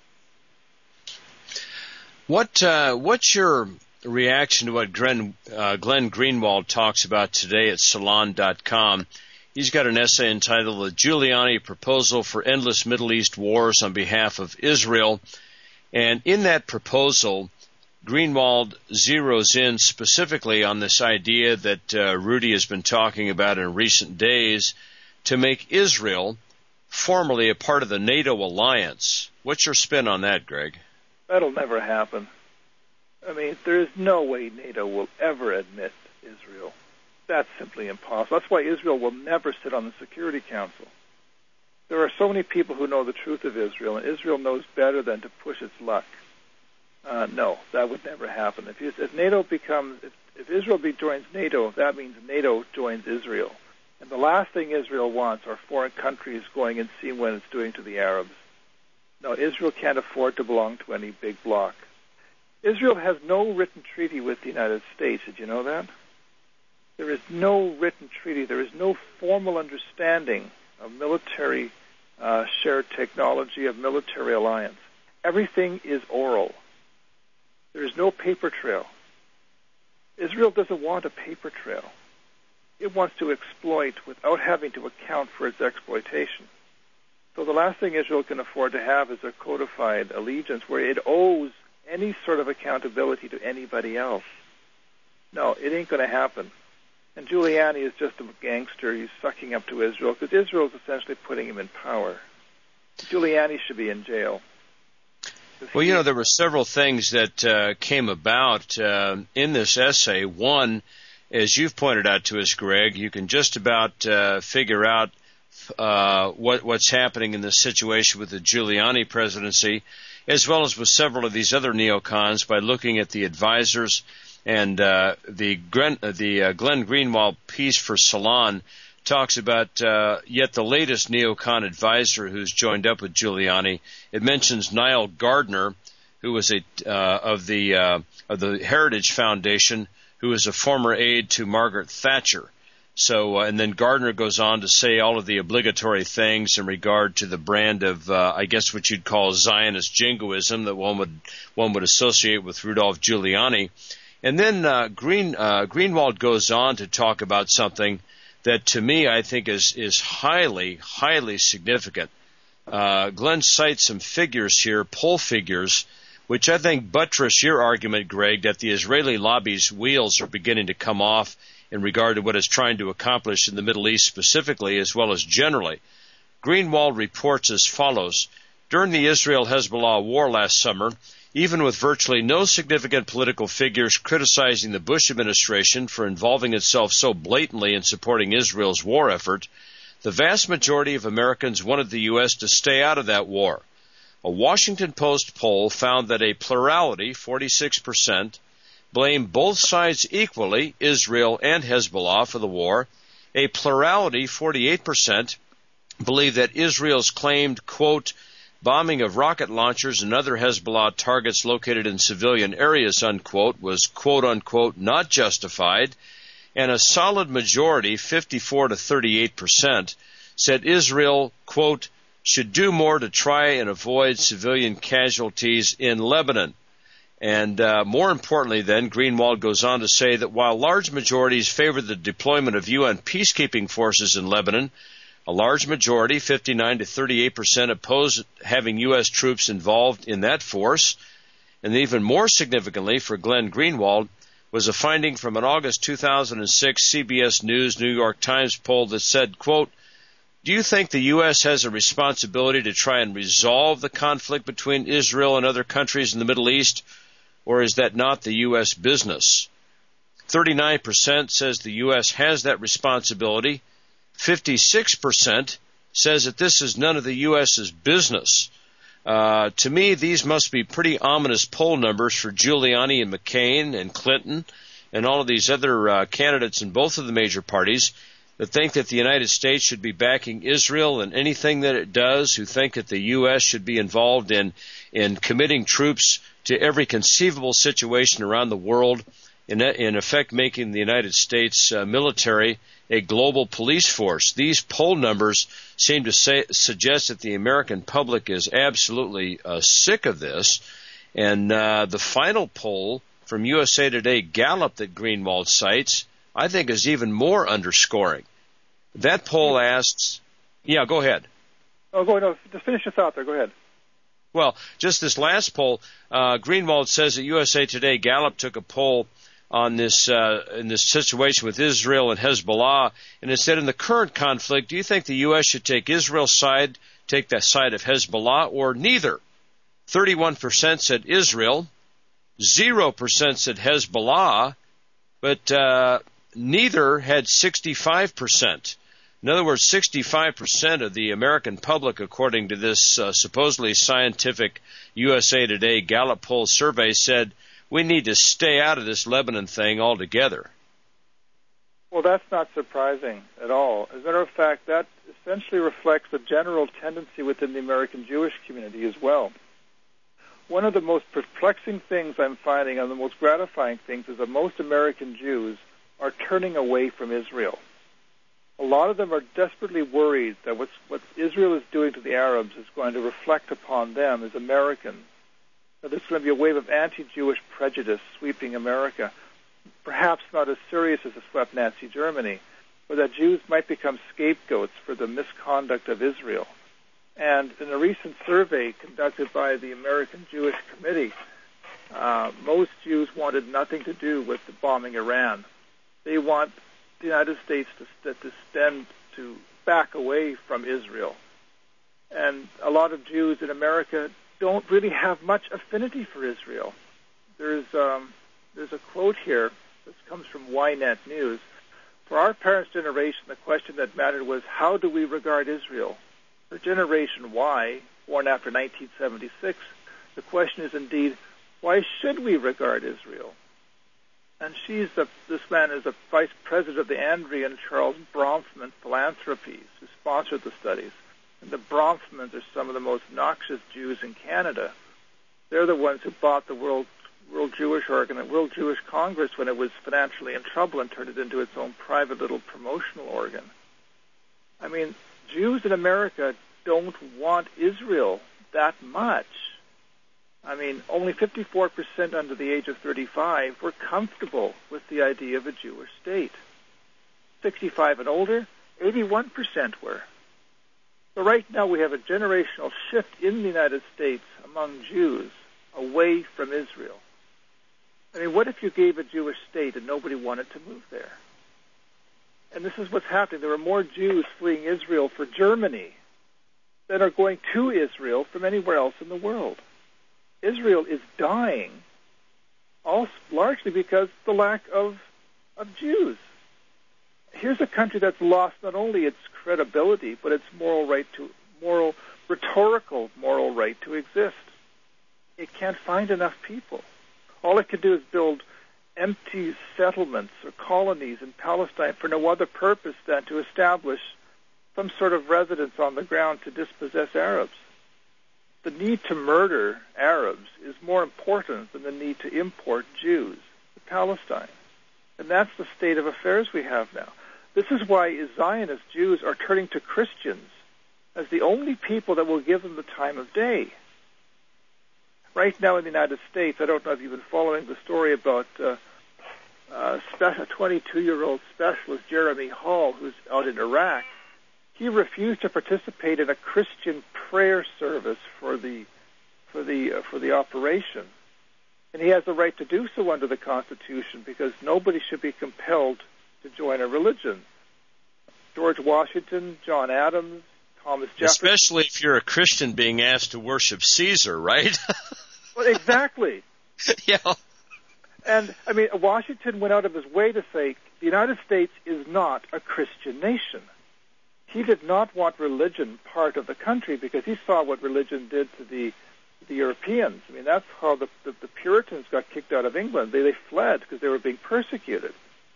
What uh, what's your reaction to what Glenn, uh, Glenn Greenwald talks about today at Salon dot com? He's got an essay entitled "The Giuliani Proposal for Endless Middle East Wars on Behalf of Israel." And in that proposal, Greenwald zeroes in specifically on this idea that uh, Rudy has been talking about in recent days, to make Israel formally a part of the NATO alliance. What's your spin on that, Greg? That'll never happen. I mean, there is no way NATO will ever admit Israel. That's simply impossible. That's why Israel will never sit on the Security Council. There are so many people who know the truth of Israel, and Israel knows better than to push its luck. Uh, no, that would never happen. If, you, if NATO becomes, if, if Israel be, joins NATO, that means NATO joins Israel. And the last thing Israel wants are foreign countries going and seeing what it's doing to the Arabs. No, Israel can't afford to belong to any big bloc. Israel has no written treaty with the United States. Did you know that? There is no written treaty. There is no formal understanding of military uh, shared technology, of military alliance. Everything is oral. There is no paper trail. Israel doesn't want a paper trail. It wants to exploit without having to account for its exploitation. So the last thing Israel can afford to have is a codified allegiance where it owes any sort of accountability to anybody else. No, it ain't going to happen. And Giuliani is just a gangster. He's sucking up to Israel because Israel is essentially putting him in power. Giuliani should be in jail. Well, you know, there were several things that uh, came about uh, in this essay. One, as you've pointed out to us, Greg, you can just about uh, figure out uh, what, what's happening in this situation with the Giuliani presidency, as well as with several of these other neocons, by looking at the advisors. And uh, the Gren, uh, the uh, Glenn Greenwald piece for Salon talks about uh, yet the latest neocon advisor who's joined up with Giuliani. It mentions Niall Gardner, who was a uh, of the uh, of the Heritage Foundation, who was a former aide to Margaret Thatcher. So, uh, and then Gardner goes on to say all of the obligatory things in regard to the brand of, uh, I guess, what you'd call Zionist jingoism that one would one would associate with Rudolph Giuliani. And then uh, Green uh, Greenwald goes on to talk about something that, to me, I think is is highly, highly significant. Uh, Glenn cites some figures here, poll figures, which I think buttress your argument, Greg, that the Israeli lobby's wheels are beginning to come off in regard to what it's trying to accomplish in the Middle East specifically as well as generally. Greenwald reports as follows. During the Israel-Hezbollah war last summer, even with virtually no significant political figures criticizing the Bush administration for involving itself so blatantly in supporting Israel's war effort, the vast majority of Americans wanted the U S to stay out of that war. A Washington Post poll found that a plurality, forty-six percent, blame both sides equally, Israel and Hezbollah, for the war. A plurality, forty-eight percent, believe that Israel's claimed, quote, bombing of rocket launchers and other Hezbollah targets located in civilian areas, unquote, was, quote, unquote, not justified. And a solid majority, fifty-four to thirty-eight percent, said Israel, quote, should do more to try and avoid civilian casualties in Lebanon. And uh, more importantly, then, Greenwald goes on to say that while large majorities favor the deployment of U N peacekeeping forces in Lebanon, a large majority, fifty-nine to thirty-eight percent, oppose having U S troops involved in that force. And even more significantly for Glenn Greenwald was a finding from an August two thousand six C B S News New York Times poll that said, quote, do you think the U S has a responsibility to try and resolve the conflict between Israel and other countries in the Middle East? Or is that not the U S business? thirty-nine percent says the U S has that responsibility. fifty-six percent says that this is none of the U S's business. Uh, to me, these must be pretty ominous poll numbers for Giuliani and McCain and Clinton and all of these other uh, candidates in both of the major parties that think that the United States should be backing Israel in anything that it does, who think that the U S should be involved in, in committing troops to every conceivable situation around the world, in, in effect making the United States uh, military a global police force. These poll numbers seem to say, suggest that the American public is absolutely uh, sick of this. And uh, the final poll from U S A Today Gallup that Greenwald cites, I think, is even more underscoring. That poll asks, yeah, go ahead. Oh, go ahead. No, just finish your thought there. Go ahead. Well, just this last poll, uh, Greenwald says that U S A Today Gallup took a poll on this uh, in this situation with Israel and Hezbollah, and it said in the current conflict, do you think the U S should take Israel's side, take the side of Hezbollah, or neither? thirty-one percent said Israel, zero percent said Hezbollah, but uh, neither had sixty-five percent. In other words, sixty-five percent of the American public, according to this uh, supposedly scientific U S A Today Gallup poll survey, said we need to stay out of this Lebanon thing altogether. Well, that's not surprising at all. As a matter of fact, that essentially reflects the general tendency within the American Jewish community as well. One of the most perplexing things I'm finding, and the most gratifying things, is that most American Jews are turning away from Israel. A lot of them are desperately worried that what's, what Israel is doing to the Arabs is going to reflect upon them as Americans. That there's going to be a wave of anti-Jewish prejudice sweeping America, perhaps not as serious as it swept Nazi Germany, but that Jews might become scapegoats for the misconduct of Israel. And in a recent survey conducted by the American Jewish Committee, uh, most Jews wanted nothing to do with the bombing Iran. They want the United States to, to stand to back away from Israel. And a lot of Jews in America don't really have much affinity for Israel. There's um, there's a quote here that comes from Ynet News. For our parents' generation, the question that mattered was, how do we regard Israel? For Generation Y, born after nineteen seventy-six, the question is indeed, why should we regard Israel? And she's a, this man is a vice president of the Andrea and Charles Bronfman Philanthropies, who sponsored the studies. And the Bronfmans are some of the most noxious Jews in Canada. They're the ones who bought the World World Jewish Organ and World Jewish Congress when it was financially in trouble and turned it into its own private little promotional organ. I mean, Jews in America don't want Israel that much. I mean, only fifty-four percent under the age of thirty-five were comfortable with the idea of a Jewish state. sixty-five and older, eighty-one percent were. So right now we have a generational shift in the United States among Jews away from Israel. I mean, what if you gave a Jewish state and nobody wanted to move there? And this is what's happening. There are more Jews fleeing Israel for Germany than are going to Israel from anywhere else in the world. Israel is dying, all largely because of the lack of, of Jews. Here's a country that's lost not only its credibility, but its moral right to, moral, rhetorical moral right to exist. It can't find enough people. All it can do is build empty settlements or colonies in Palestine for no other purpose than to establish some sort of residence on the ground to dispossess Arabs. The need to murder Arabs is more important than the need to import Jews to Palestine. And that's the state of affairs we have now. This is why Zionist Jews are turning to Christians as the only people that will give them the time of day. Right now in the United States, I don't know if you've been following the story about uh, uh, a twenty-two-year-old specialist, Jeremy Hall, who's out in Iraq. He refused to participate in a Christian prayer service for the for the uh, for the operation, and he has the right to do so under the Constitution because nobody should be compelled to join a religion. George Washington, John Adams, Thomas Jefferson. Especially if you're a Christian being asked to worship Caesar, right? Well, exactly. Yeah. And I mean, Washington went out of his way to say the United States is not a Christian nation. He did not want religion part of the country because he saw what religion did to the the Europeans. I mean, that's how the, the, the Puritans got kicked out of England. They, they fled because they were being persecuted.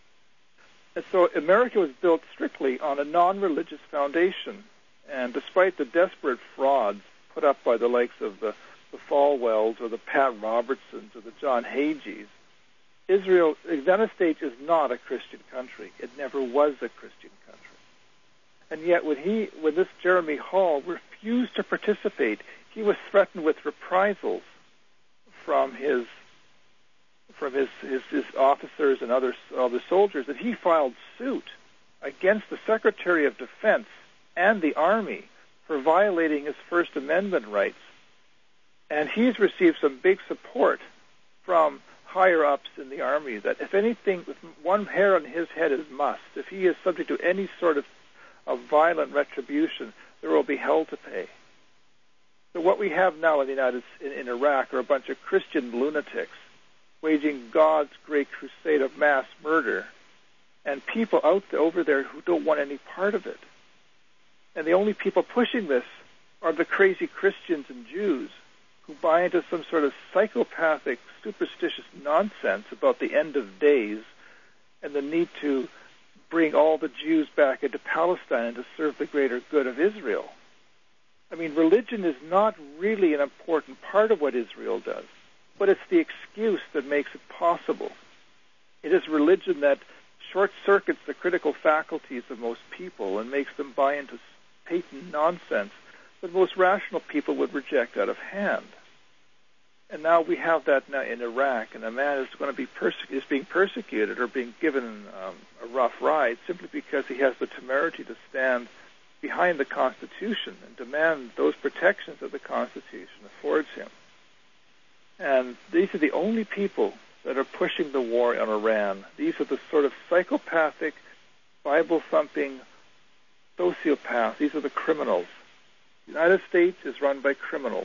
And so America was built strictly on a non-religious foundation. And despite the desperate frauds put up by the likes of the, the Falwells or the Pat Robertsons or the John Hagees, Israel, the United States is not a Christian country. It never was a Christian country. And yet when he, when this Jeremy Hall refused to participate, he was threatened with reprisals from his from his, his, his officers and other other soldiers, and he filed suit against the Secretary of Defense and the Army for violating his First Amendment rights. And he's received some big support from higher-ups in the Army that if anything, with one hair on his head is must, if he is subject to any sort of, of violent retribution, there will be hell to pay. So what we have now in the United in, in Iraq are a bunch of Christian lunatics waging God's great crusade of mass murder, and people out there, over there who don't want any part of it. And the only people pushing this are the crazy Christians and Jews who buy into some sort of psychopathic, superstitious nonsense about the end of days and the need to bring all the Jews back into Palestine to serve the greater good of Israel. I mean, religion is not really an important part of what Israel does, but it's the excuse that makes it possible. It is religion that short-circuits the critical faculties of most people and makes them buy into patent nonsense that most rational people would reject out of hand. And now we have that now in Iraq, and a man is going to be perse- is being persecuted or being given um, a rough ride simply because he has the temerity to stand behind the Constitution and demand those protections that the Constitution affords him. And these are the only people that are pushing the war on Iran. These are the sort of psychopathic, Bible-thumping sociopaths. These are the criminals. The United States is run by criminals.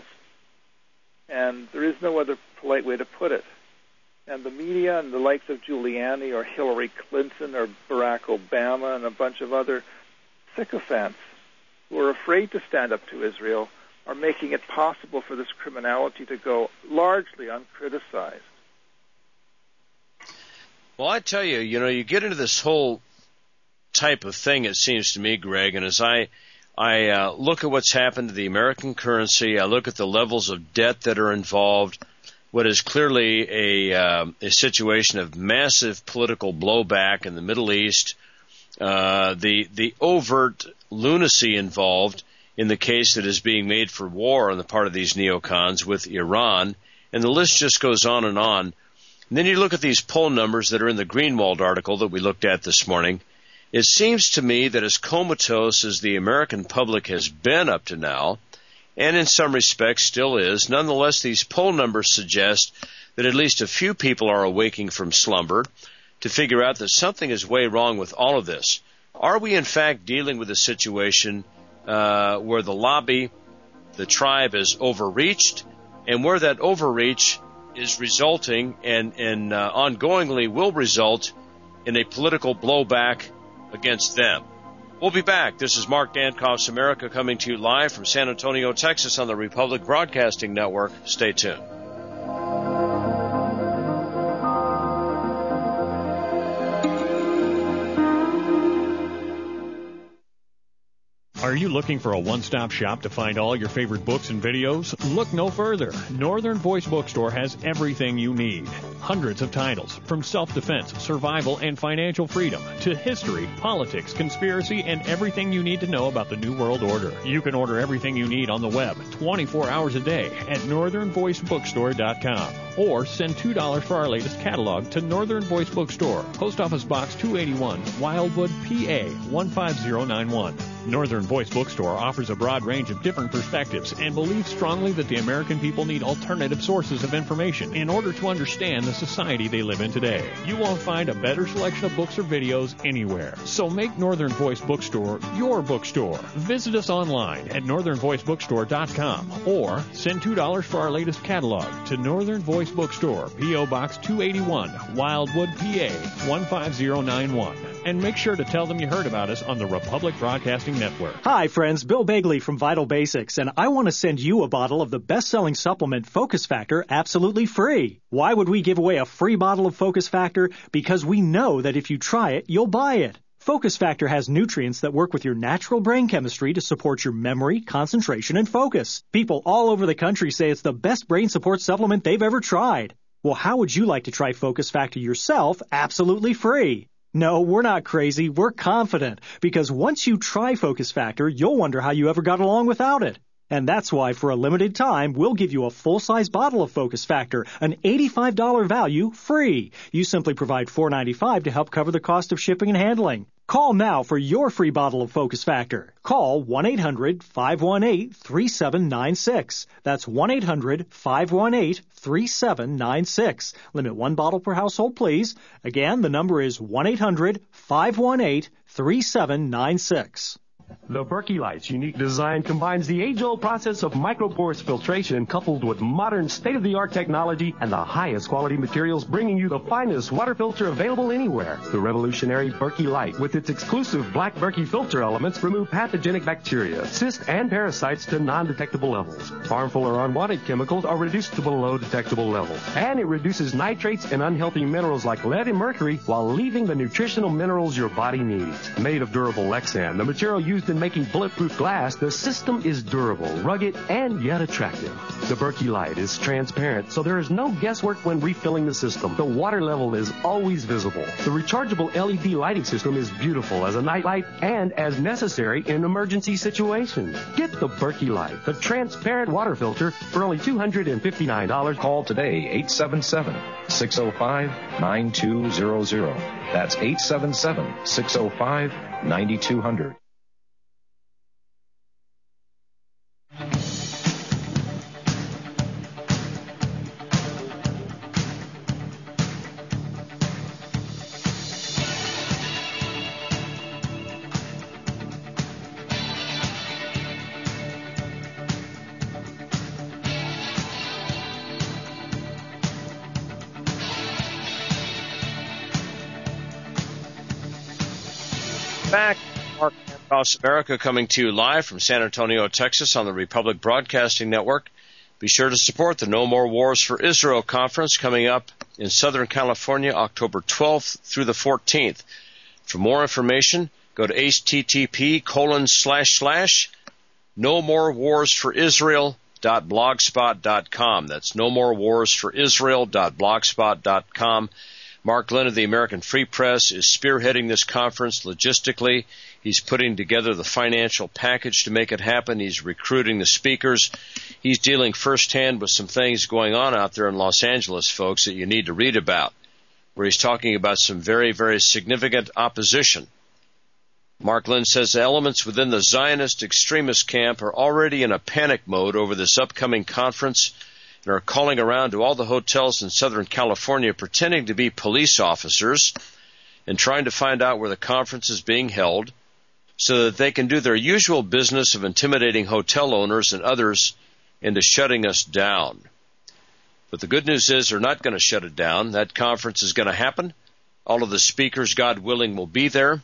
And there is no other polite way to put it. And the media and the likes of Giuliani or Hillary Clinton or Barack Obama and a bunch of other sycophants who are afraid to stand up to Israel are making it possible for this criminality to go largely uncriticized. Well, I tell you, you know, you get into this whole type of thing, it seems to me, Greg, and as I I uh, look at what's happened to the American currency, I look at the levels of debt that are involved, what is clearly a, uh, a situation of massive political blowback in the Middle East, uh, the the overt lunacy involved in the case that is being made for war on the part of these neocons with Iran, and the list just goes on and on. And then you look at these poll numbers that are in the Greenwald article that we looked at this morning. It seems to me that as comatose as the American public has been up to now, and in some respects still is, nonetheless these poll numbers suggest that at least a few people are awaking from slumber to figure out that something is way wrong with all of this. Are we in fact dealing with a situation uh, where the lobby, the tribe, is overreached, and where that overreach is resulting and, and uh, ongoingly will result in a political blowback against them? We'll be back. This is Mark Dankoff's America, coming to you live from San Antonio, Texas on the Republic Broadcasting Network. Stay tuned. Are you looking for a one-stop shop to find all your favorite books and videos? Look no further. Northern Voice Bookstore has everything you need. Hundreds of titles, from self-defense, survival, and financial freedom, to history, politics, conspiracy, and everything you need to know about the New World Order. You can order everything you need on the web, twenty-four hours a day, at northern voice bookstore dot com. Or send two dollars for our latest catalog to Northern Voice Bookstore, Post Office Box two eighty-one, Wildwood, P A one five zero nine one. Northern Voice Bookstore offers a broad range of different perspectives and believes strongly that the American people need alternative sources of information in order to understand the society they live in today. You won't find a better selection of books or videos anywhere. So make Northern Voice Bookstore your bookstore. Visit us online at northern voice bookstore dot com or send two dollars for our latest catalog to Northern Voice Bookstore, P O Box two eighty-one, Wildwood, P A one five zero nine one. And make sure to tell them you heard about us on the Republic Broadcasting Network. Hi, friends. Bill Bagley from Vital Basics, and I want to send you a bottle of the best-selling supplement Focus Factor absolutely free. Why would we give away a free bottle of Focus Factor? Because we know that if you try it, you'll buy it. Focus Factor has nutrients that work with your natural brain chemistry to support your memory, concentration, and focus. People all over the country say it's the best brain support supplement they've ever tried. Well, how would you like to try Focus Factor yourself absolutely free? No, we're not crazy. We're confident, because once you try Focus Factor, you'll wonder how you ever got along without it. And that's why, for a limited time, we'll give you a full-size bottle of Focus Factor, an eighty-five dollars value, free. You simply provide four dollars and ninety-five cents to help cover the cost of shipping and handling. Call now for your free bottle of Focus Factor. Call one eight hundred five one eight three seven nine six. That's one eight hundred five one eight three seven nine six. Limit one bottle per household, please. Again, the number is one eight hundred five one eight three seven nine six. The Berkey Light's unique design combines the age-old process of microporous filtration coupled with modern state-of-the-art technology and the highest quality materials, bringing you the finest water filter available anywhere. The revolutionary Berkey Light, with its exclusive black Berkey filter elements, remove pathogenic bacteria, cysts, and parasites to non-detectable levels. Harmful or unwanted chemicals are reduced to below detectable levels. And it reduces nitrates and unhealthy minerals like lead and mercury while leaving the nutritional minerals your body needs. Made of durable Lexan, the material used in making bulletproof glass, the system is durable, rugged, and yet attractive. The Berkey Light is transparent, so there is no guesswork when refilling the system. The water level is always visible. The rechargeable L E D lighting system is beautiful as a night light and as necessary in emergency situations. Get the Berkey Light, the transparent water filter, for only two hundred fifty-nine dollars. Call today, eight seven seven, six oh five, nine two zero zero. That's eight seven seven, six oh five, nine two zero zero. Back, Mark Dankoff's America, coming to you live from San Antonio, Texas on the Republic Broadcasting Network. Be sure to support the No More Wars for Israel conference coming up in Southern California, October twelfth through the fourteenth. For more information, go to http colon slash slash no more wars for Israel dot blogspot dot com. That's no more wars for Israel dot blogspot dot com. Mark Lynn of the American Free Press is spearheading this conference logistically. He's putting together the financial package to make it happen. He's recruiting the speakers. He's dealing firsthand with some things going on out there in Los Angeles, folks, that you need to read about, where he's talking about some very, very significant opposition. Mark Lynn says the elements within the Zionist extremist camp are already in a panic mode over this upcoming conference and are calling around to all the hotels in Southern California pretending to be police officers and trying to find out where the conference is being held so that they can do their usual business of intimidating hotel owners and others into shutting us down. But the good news is they're not going to shut it down. That conference is going to happen. All of the speakers, God willing, will be there.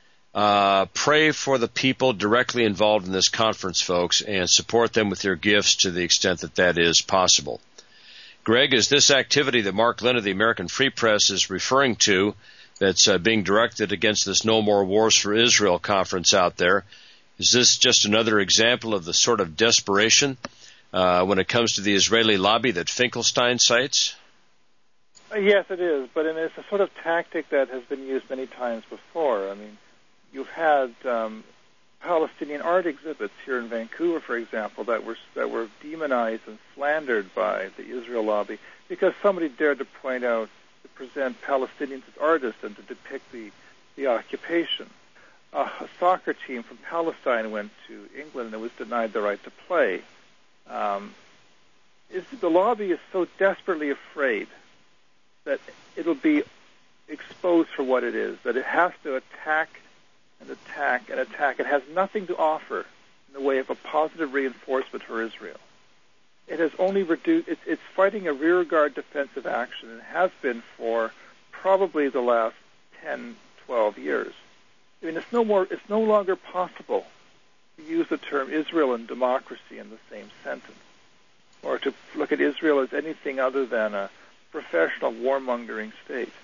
Uh, pray for the people directly involved in this conference, folks, and support them with your gifts to the extent that that is possible. Greg, is this activity that Mark Lynn of the American Free Press is referring to that's uh, being directed against this No More Wars for Israel conference out there, is this just another example of the sort of desperation uh, when it comes to the Israeli lobby that Finkelstein cites? Yes, it is, but it's a sort of tactic that has been used many times before. I mean, you've had um, Palestinian art exhibits here in Vancouver, for example, that were that were demonized and slandered by the Israel lobby because somebody dared to point out, to present Palestinians as artists and to depict the, the occupation. Uh, a soccer team from Palestine went to England and was denied the right to play. Um, is, the lobby is so desperately afraid that it'll be exposed for what it is, that it has to attack and attack and attack. It has nothing to offer in the way of a positive reinforcement for Israel. It has only reduced, it's, it's fighting a rearguard defensive action and has been for probably the last ten, twelve years. I mean, it's no more, it's no longer possible to use the term Israel and democracy in the same sentence, or to look at Israel as anything other than a professional warmongering state.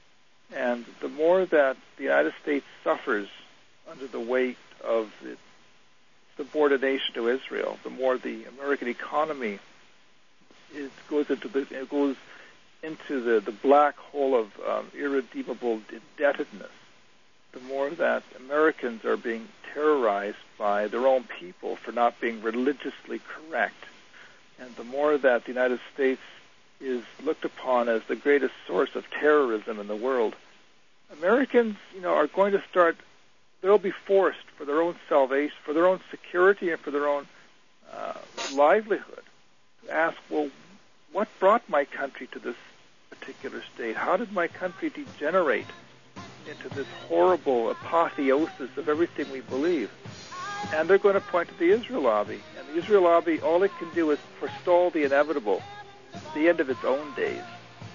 And the more that the United States suffers under the weight of its subordination to Israel, the more the American economy is, goes into the it goes into the, the black hole of um, irredeemable indebtedness, the more that Americans are being terrorized by their own people for not being religiously correct, and the more that the United States is looked upon as the greatest source of terrorism in the world, Americans, you know, are going to start, they'll be forced for their own salvation, for their own security and for their own uh, livelihood, to ask, well, what brought my country to this particular state? How did my country degenerate into this horrible apotheosis of everything we believe? And they're going to point to the Israel lobby. And the Israel lobby, all it can do is forestall the inevitable, the end of its own days.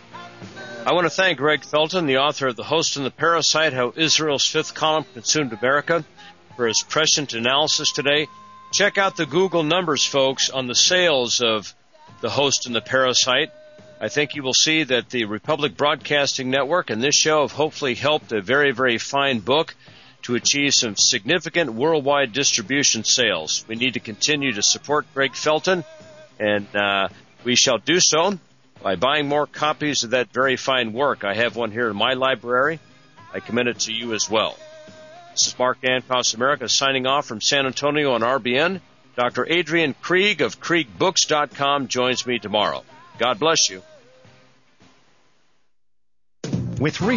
I want to thank Greg Felton, the author of The Host and the Parasite, How Israel's Fifth Column Consumed America, for his prescient analysis today. Check out the Google numbers, folks, on the sales of The Host and the Parasite. I think you will see that the Republic Broadcasting Network and this show have hopefully helped a very, very fine book to achieve some significant worldwide distribution sales. We need to continue to support Greg Felton, and uh, we shall do so by buying more copies of that very fine work. I have one here in my library. I commend it to you as well. This is Mark Dancos America signing off from San Antonio on R B N. Doctor Adrian Krieg of Krieg Books dot com joins me tomorrow. God bless you. With